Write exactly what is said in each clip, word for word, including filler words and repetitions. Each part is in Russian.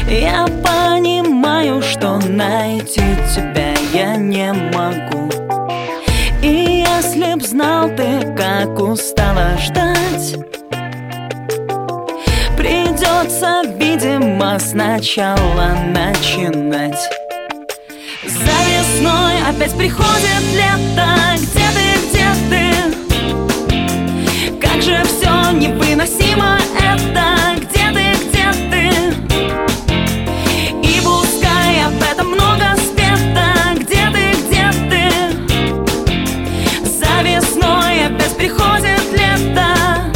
Я понимаю, что найти тебя я не могу. И если б знал ты, как устала ждать, придется, видимо, сначала начинать. За весной опять приходит лето. Где ты, где ты? Как же все невыносимо это. Где ты, где ты? И пускай об этом много спето. Где ты, где ты? За весной опять приходит лето.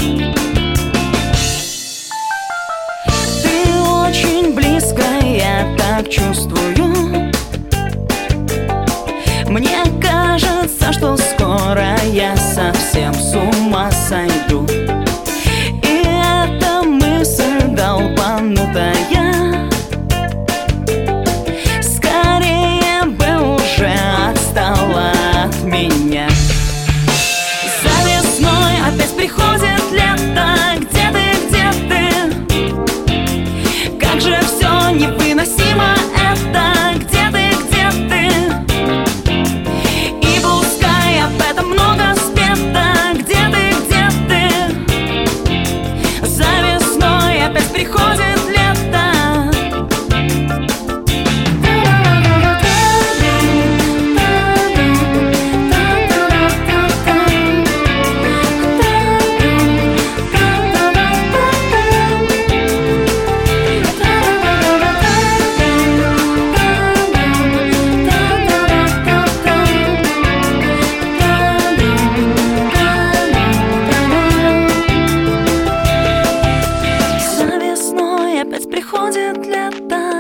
Ты очень близко, я так чувствую. Мне кажется, что скоро я совсем с ума сойду. И эта мысль долбанутая скорее бы уже отстала от меня. За весной опять приходит лето. Где ты, где ты? Как же все невыносимо это. Где ты, где ты? И пускай об этом много спето. Где ты, где ты? За весной опять приходит лето. За весной опять приходит лето.